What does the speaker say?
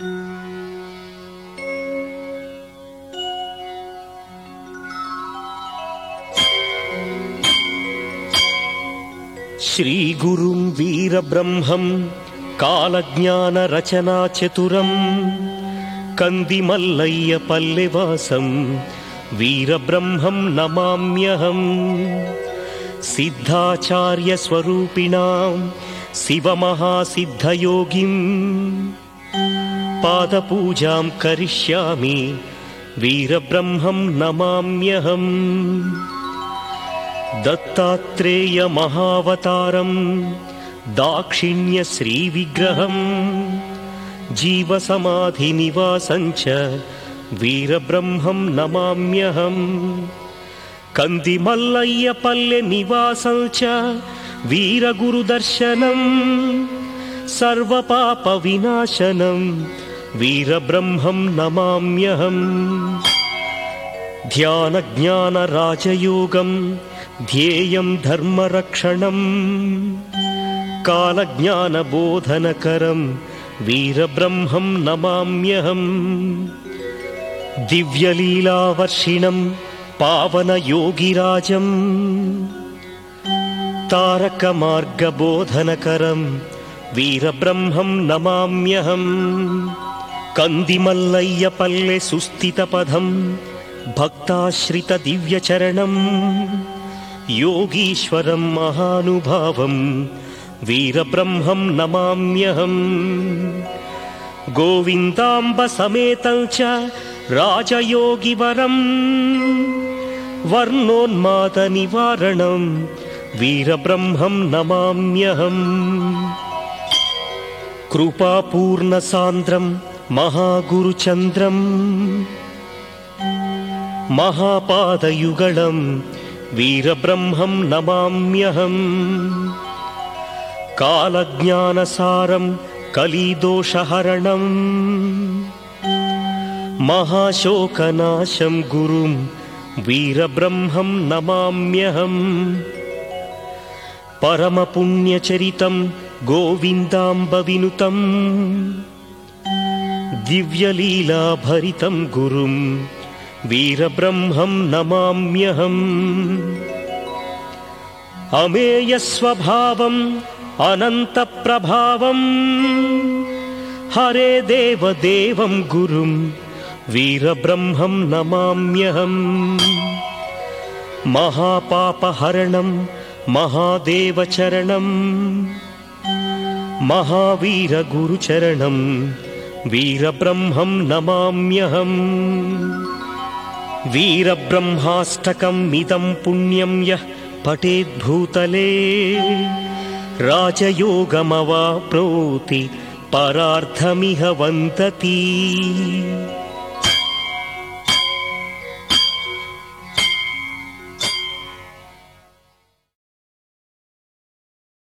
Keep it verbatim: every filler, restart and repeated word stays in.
శ్రీగురుం వీరబ్రహ్మం కాలజ్ఞాన రచనా చతురం కందిమల్లయ్య పల్లెవాసం వీరబ్రహ్మం నమామ్యహం. సిద్ధాచార్య స్వరూపిణాం శివమహాసిద్ధయోగిం పాదపూజాం కరిష్యామి వీరబ్రహ్మం నమామ్యహం. దత్తాత్రేయ మహావతారం దాక్షిణ్య శ్రీ విగ్రహం జీవసమాధి నివాసం చ వీరబ్రహ్మం నమామ్యహం. కందిమల్లయ్య పల్లె నివాసం చ వీరగురు దర్శనం సర్వపాప వినాశనం వీరబ్రహ్మం నమామ్యహం. ధ్యాన జ్ఞాన రాజయోగం ధ్యేయం ధర్మరక్షణం కాలజ్ఞాన బోధనకరం వీరబ్రహ్మం నమామ్యహం. దివ్యలీలావర్షిణం పావన యోగిరాజం తారక మార్గబోధనకరం వీరబ్రహ్మం నమామ్యహం. కందిమల్లయ్య పల్లె సుస్థిత పదం భక్తాశ్రిత దివ్యచరణం యోగీశ్వరం మహానుభావం వీరబ్రహ్మం నమామ్యహం. గోవిందాంబ సమేతం చ రాజయోగివరం వర్ణోన్మాద నివారణం వీరబ్రహ్మం నమామ్యహం. కృపాపూర్ణ సాంద్రం మహాగురుచంద్రం మహాపాదయుగళం వీరబ్రహ్మం నమామ్యహం. కాలజ్ఞానసారం కలిదోషహరణం మహాశోకనాశం గురుం వీరబ్రహ్మం నమామ్యహం. పరమపుణ్యచరితం గోవిందాంబ వినుతం దివ్యలీలాభరితం గురుం వీరబ్రహ్మం నమామ్యహం. అమేయస్వభావం అనంత ప్రభావం హరే దేవదేవం గురుం వీరబ్రహ్మం నమామ్యహం. మహాపాపహరణం మహాదేవచరణం మహావీరగురుచరణం వీరబ్రహ్మం నమామ్యహం. వీరబ్రహ్మాష్టకం మిదం పుణ్యం యః పఠేద్భూతలే రాజయోగమవాప్నోతి పరార్థమిహ వందతి.